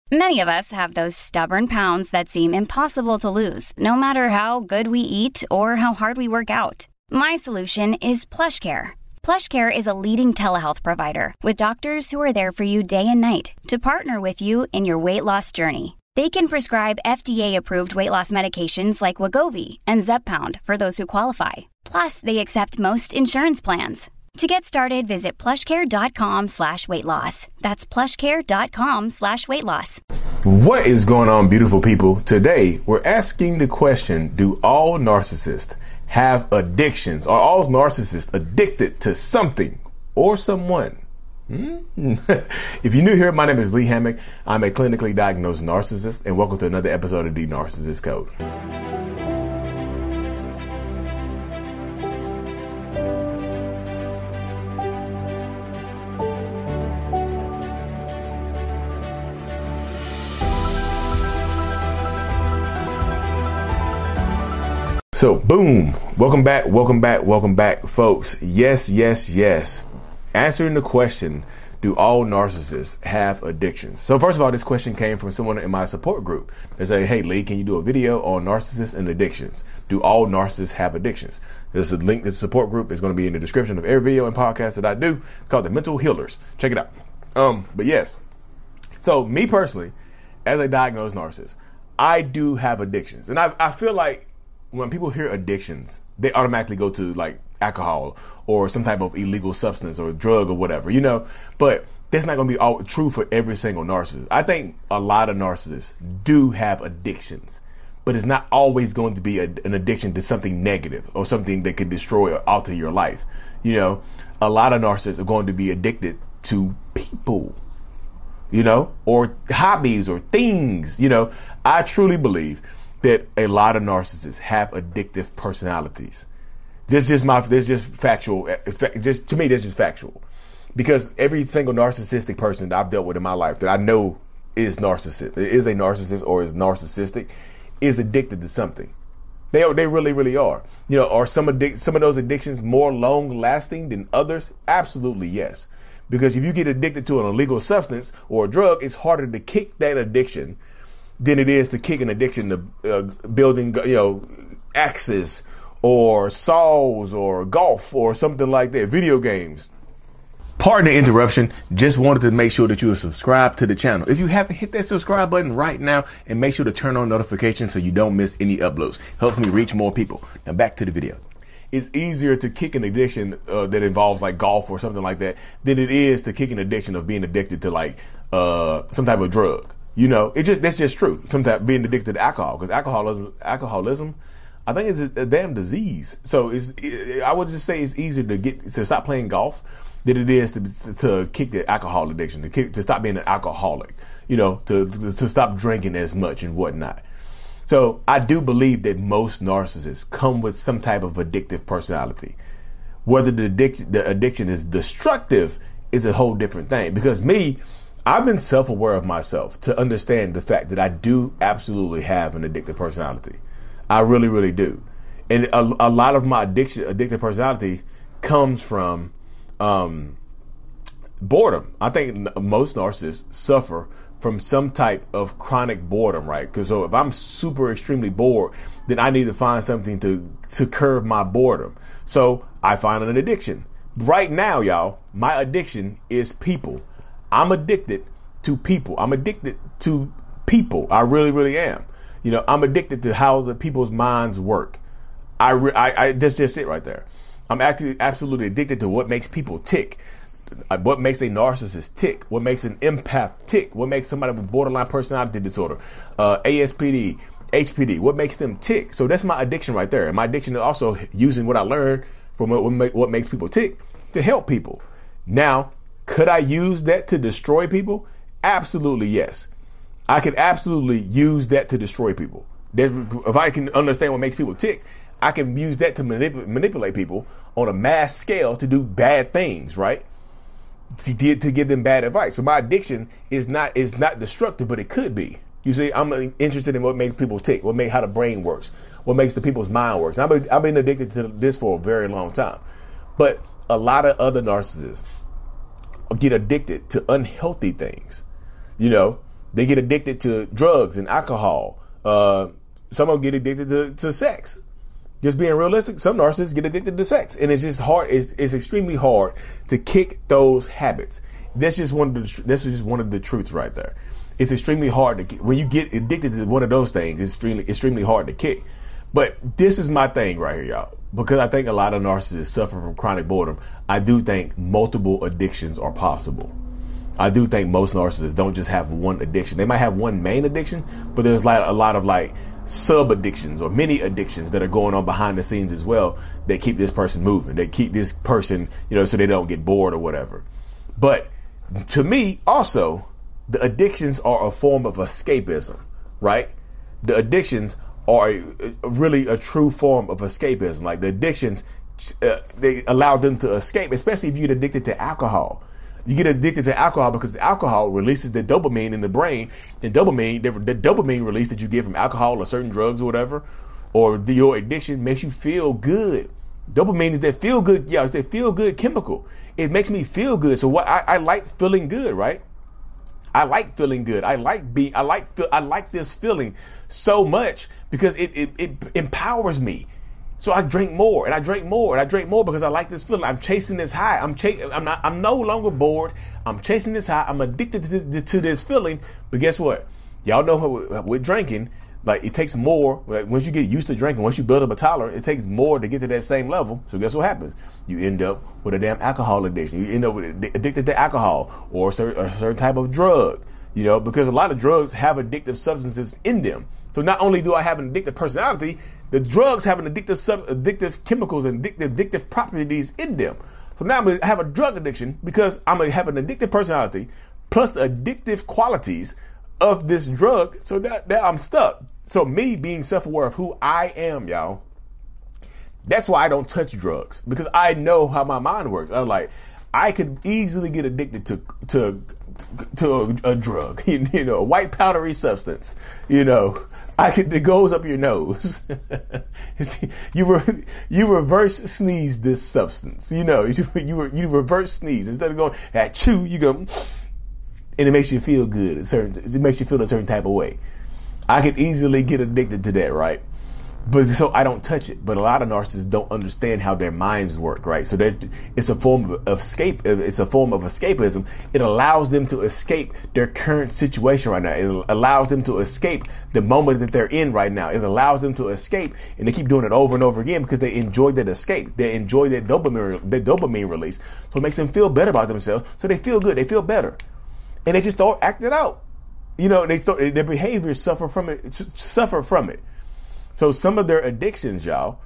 Many of us have those stubborn pounds that seem impossible to lose, no matter how good we eat or how hard we work out. My solution is PlushCare. PlushCare is a leading telehealth provider with doctors who are there for you day and night to partner with you in your weight loss journey. They can prescribe FDA-approved weight loss medications like Wegovy and Zepbound for those who qualify. Plus, they accept most insurance plans. To get started, visit plushcare.com/weightloss. That's plushcare.com/weightloss. What is going on, beautiful people? Today, we're asking the question, do all narcissists have addictions? Are all narcissists addicted to something or someone? If you're new here, my name is Lee Hammock. I'm a clinically diagnosed narcissist, and welcome to another episode of The Narcissist Code. So, boom. Welcome back, folks. Yes. Answering the question, do all narcissists have addictions? So, first of all, this question came from someone in my support group. They say, hey, Lee, can you do a video on narcissists and addictions? Do all narcissists have addictions? There's a link to the support group. It's going to be in the description of every video and podcast that I do. It's called The Mental Healers. Check it out. But yes. So, me personally, as a diagnosed narcissist, I do have addictions. And I feel like when people hear addictions, they automatically go to like alcohol or some type of illegal substance or drug or whatever, you know, but that's not going to be all true for every single narcissist. I think a lot of narcissists do have addictions, but it's not always going to be an addiction to something negative or something that could destroy or alter your life. You know, a lot of narcissists are going to be addicted to people, you know, or hobbies or things. You know, I truly believe that a lot of narcissists have addictive personalities. This is just factual. Just to me, this is factual, because every single narcissistic person that I've dealt with in my life that I know is a narcissist or is narcissistic, is addicted to something. They really are. You know, are some of those addictions more long lasting than others? Absolutely yes. Because if you get addicted to an illegal substance or a drug, it's harder to kick that addiction than it is to kick an addiction to building, you know, axes or saws or golf or something like that, video games. Pardon the interruption. Just wanted to make sure that you are subscribed to the channel. If you haven't, hit that subscribe button right now and make sure to turn on notifications so you don't miss any uploads. Helps me reach more people. Now back to the video. It's easier to kick an addiction that involves like golf or something like that than it is to kick an addiction of being addicted to like some type of drug. You know, that's just true. Sometimes being addicted to alcohol, because alcoholism, I think it's a damn disease. So I would just say it's easier to stop playing golf than it is to kick the alcohol addiction, to stop being an alcoholic, you know, to stop drinking as much and whatnot. So I do believe that most narcissists come with some type of addictive personality. Whether the addiction is destructive is a whole different thing, because I've been self-aware of myself to understand the fact that I do absolutely have an addictive personality. I really do. And a lot of my addictive personality comes from boredom. I think most narcissists suffer from some type of chronic boredom, right? Because if I'm super extremely bored, then I need to find something to curb my boredom. So I find an addiction. Right now, y'all, my addiction is people. I'm addicted to people. I really am. You know, I'm addicted to how the people's minds work. That's just it right there. I'm absolutely addicted to what makes people tick. What makes a narcissist tick? What makes an empath tick? What makes somebody with borderline personality disorder, ASPD, HPD? What makes them tick? So that's my addiction right there. And my addiction is also using what I learned from what makes people tick to help people. Now, could I use that to destroy people? Absolutely, yes. I could absolutely use that to destroy people. If I can understand what makes people tick, I can use that to manipulate people on a mass scale to do bad things, right? To give them bad advice. So my addiction is not destructive, but it could be. You see, I'm interested in what makes people tick, how the brain works, what makes the people's mind works. I've been addicted to this for a very long time. But a lot of other narcissists get addicted to unhealthy things. You know, They get addicted to drugs and alcohol. Some of them get addicted to sex. Just being realistic, some narcissists get addicted to sex, and it's just hard. It's extremely hard to kick those habits. That's just one of the truths right there. It's extremely hard to when you get addicted to one of those things. It's extremely hard to kick. But this is my thing right here, y'all, because I think a lot of narcissists suffer from chronic boredom. I do think multiple addictions are possible. I do think most narcissists don't just have one addiction. They might have one main addiction, but there's like a lot of like sub addictions or mini addictions that are going on behind the scenes as well that keep this person moving. They keep this person, so they don't get bored or whatever. But to me, also, the addictions are a form of escapism, right? The addictions are really a true form of escapism. Like the addictions, they allow them to escape, especially if you get addicted to alcohol. You get addicted to alcohol because alcohol releases the dopamine in the brain. And the dopamine release that you get from alcohol or certain drugs or whatever, or your addiction makes you feel good. Dopamine is that feel good. Yeah, it's that feel good chemical. It makes me feel good. So what I like feeling good, right? I like feeling good. I like this feeling so much because it empowers me. So I drink more and I drink more and I drink more because I like this feeling. I'm chasing this high. I'm no longer bored. I'm chasing this high. I'm addicted to this feeling. But guess what? Y'all know with drinking, like it takes more. Like once you get used to drinking, once you build up a tolerance, it takes more to get to that same level. So guess what happens? You end up with a damn alcohol addiction. You end up addicted to alcohol or a certain type of drug, because a lot of drugs have addictive substances in them. So not only do I have an addictive personality, the drugs have an addictive chemicals and addictive properties in them. So now I'm going to have a drug addiction because I'm going to have an addictive personality plus the addictive qualities of this drug. So now I'm stuck. So me being self-aware of who I am, y'all, that's why I don't touch drugs, because I know how my mind works. I'm like, I could easily get addicted to a drug, a white powdery substance, it goes up your nose. You reverse sneeze this substance, you reverse sneeze instead of going at chew, you go, and it makes you feel good. It makes you feel a certain type of way. I could easily get addicted to that, right? But so I don't touch it. But a lot of narcissists don't understand how their minds work, right? So it's a form of escape. It's a form of escapism. It allows them to escape their current situation right now. It allows them to escape the moment that they're in right now. It allows them to escape, and they keep doing it over and over again because they enjoy that escape. They enjoy that dopamine release. So it makes them feel better about themselves. So they feel good. They feel better, and they just start acting out. Their behaviors suffer from it. So some of their addictions,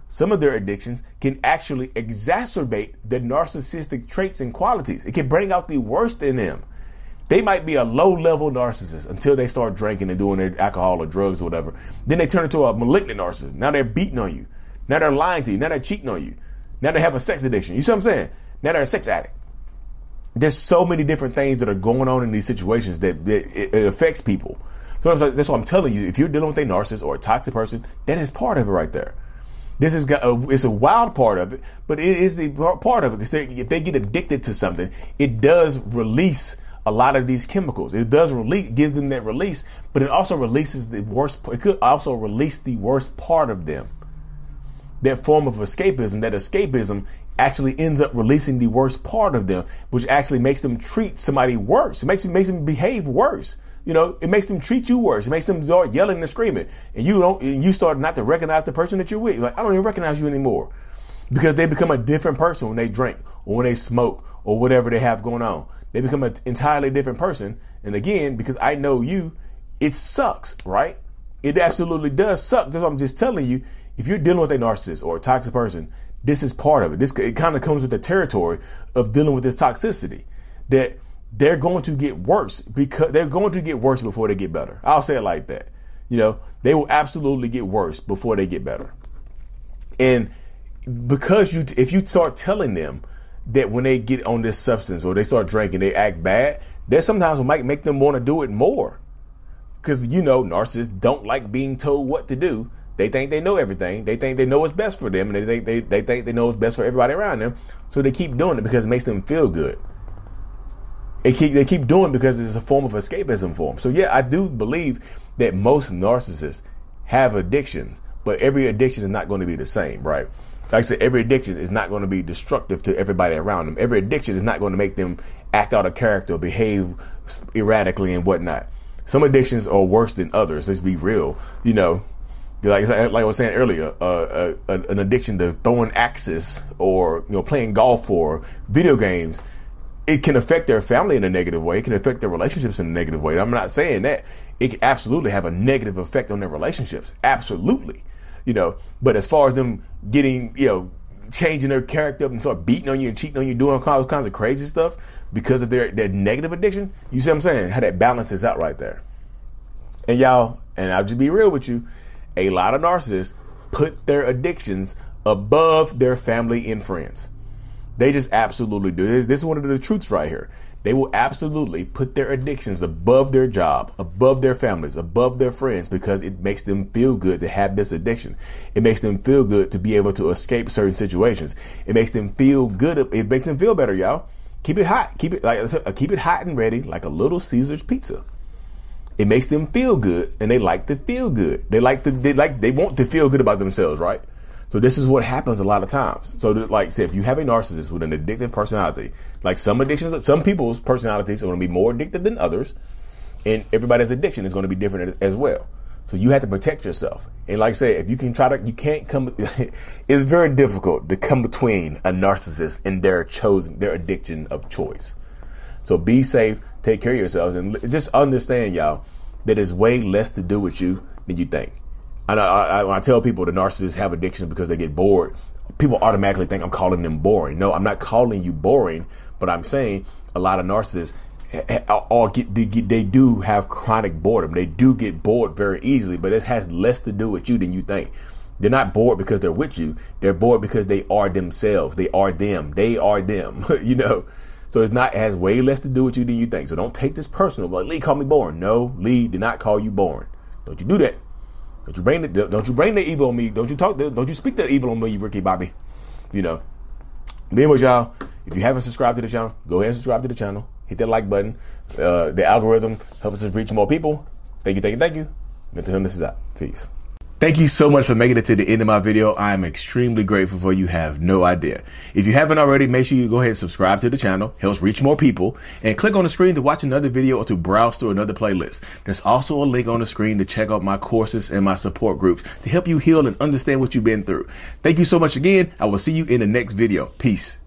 can actually exacerbate their narcissistic traits and qualities. It can bring out the worst in them. They might be a low-level narcissist until they start drinking and doing their alcohol or drugs or whatever. Then they turn into a malignant narcissist. Now they're beating on you. Now they're lying to you. Now they're cheating on you. Now they have a sex addiction. You see what I'm saying? Now they're a sex addict. There's so many different things that are going on in these situations that it affects people. So that's what I'm telling you. If you're dealing with a narcissist or a toxic person, that is part of it right there. It's a wild part of it, but it is the part of it because if they get addicted to something, it does release a lot of these chemicals. It does gives them that release, but it also releases the worst. It could also release the worst part of them. That form of escapism, actually ends up releasing the worst part of them, which actually makes them treat somebody worse. It makes them behave worse. It makes them treat you worse. It makes them start yelling and screaming, and you start not to recognize the person that you're with. You're like, I don't even recognize you anymore, because they become a different person when they drink or when they smoke or whatever they have going on. They become an entirely different person. And again, because I know you, it sucks, right? It absolutely does suck. That's what I'm just telling you. If you're dealing with a narcissist or a toxic person, this is part of it. It kind of comes with the territory of dealing with this toxicity, that they're going to get worse because they're going to get worse before they get better. I'll say it like that. They will absolutely get worse before they get better. And because if you start telling them that when they get on this substance or they start drinking, they act bad, that sometimes might make them want to do it more. Because, narcissists don't like being told what to do. They think they know everything. They think they know what's best for them, and they think they know what's best for everybody around them. So they keep doing it because it makes them feel good. they keep doing it because it's a form of escapism for them. So yeah, I do believe that most narcissists have addictions, but every addiction is not going to be the same, right? Like I said, every addiction is not going to be destructive to everybody around them. Every addiction is not going to make them act out of character, behave erratically and whatnot. Some addictions are worse than others. Let's be real. You know, like I was saying earlier, an addiction to throwing axes or, you know, playing golf or video games, it can affect their family in a negative way. It can affect their relationships in a negative way. I'm not saying that. It can absolutely have a negative effect on their relationships. Absolutely. You know, but as far as them getting, you know, changing their character up and start beating on you and cheating on you, doing all kinds of crazy stuff because of their negative addiction, you see what I'm saying? How that balances out right there. And y'all, and I'll just be real with you, a lot of narcissists put their addictions above their family and friends. They just absolutely do. This is one of the truths right here. They will absolutely put their addictions above their job, above their families, above their friends, because it makes them feel good to have this addiction. It makes them feel good to be able to escape certain situations. It makes them feel good. It makes them feel better, y'all. Keep it hot. Keep it hot and ready, like a Little Caesars pizza. It makes them feel good, and they like to feel good. They want to feel good about themselves, right? So this is what happens a lot of times. So like say, if you have a narcissist with an addictive personality, like some addictions, some people's personalities are going to be more addictive than others, and everybody's addiction is going to be different as well. So you have to protect yourself. And like I say, if you can you can't come, it's very difficult to come between a narcissist and their addiction of choice. So be safe, take care of yourselves, and just understand, y'all, that it's way less to do with you than you think. When I tell people the narcissists have addictions because they get bored, people automatically think I'm calling them boring. No, I'm not calling you boring, but I'm saying a lot of narcissists they do have chronic boredom. They do get bored very easily, but it has less to do with you than you think. They're not bored because they're with you. They're bored because they are themselves. They are them. They are them, you know. So it has way less to do with you than you think. So don't take this personal. Like, Lee called me boring. No, Lee did not call you boring. Don't you do that. Don't you bring the evil on me. Don't you speak that evil on me, Ricky Bobby. You know. But anyways, y'all, if you haven't subscribed to the channel, go ahead and subscribe to the channel. Hit that like button. The algorithm helps us reach more people. Thank you. Until him, this is out. Peace. Thank you so much for making it to the end of my video. I am extremely grateful for you. Have no idea. If you haven't already, make sure you go ahead and subscribe to the channel. Helps reach more people. And click on the screen to watch another video or to browse through another playlist. There's also a link on the screen to check out my courses and my support groups to help you heal and understand what you've been through. Thank you so much again. I will see you in the next video. Peace.